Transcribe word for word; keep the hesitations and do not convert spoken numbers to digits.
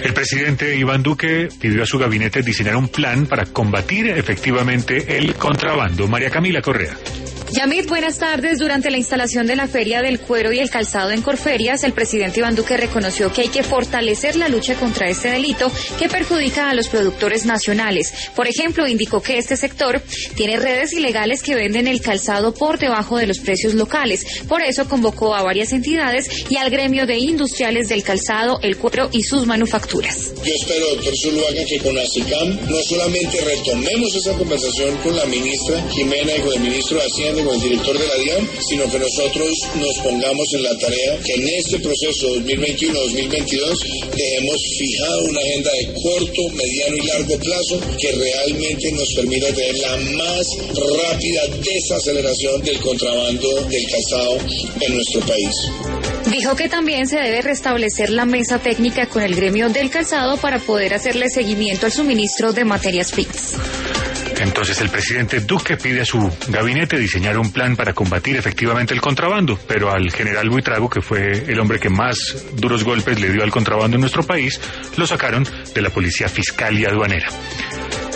El presidente Iván Duque pidió a su gabinete diseñar un plan para combatir efectivamente el contrabando. María Camila Correa. Yamit, buenas tardes. Durante la instalación de la Feria del Cuero y el Calzado en Corferias, el presidente Iván Duque reconoció que hay que fortalecer la lucha contra este delito que perjudica a los productores nacionales. Por ejemplo, indicó que este sector tiene redes ilegales que venden el calzado por debajo de los precios locales. Por eso convocó a varias entidades y al gremio de industriales del calzado, el cuero y sus manufacturas. Yo espero, doctor Zuluaga, que con ASICAM no solamente retomemos esa conversación con la ministra Jimena y con el ministro de Hacienda, con el director de la DIAN, sino que nosotros nos pongamos en la tarea que en este proceso dos mil veintiuno dos mil veintidós dejemos fijado una agenda de corto, mediano y largo plazo que realmente nos permita tener la más rápida desaceleración del contrabando del calzado en nuestro país. Dijo que también se debe restablecer la mesa técnica con el gremio del calzado para poder hacerle seguimiento al suministro de materias primas. Entonces el presidente Duque pide a su gabinete diseñar un plan para combatir efectivamente el contrabando, pero al general Buitrago, que fue el hombre que más duros golpes le dio al contrabando en nuestro país, lo sacaron de la Policía Fiscal y Aduanera.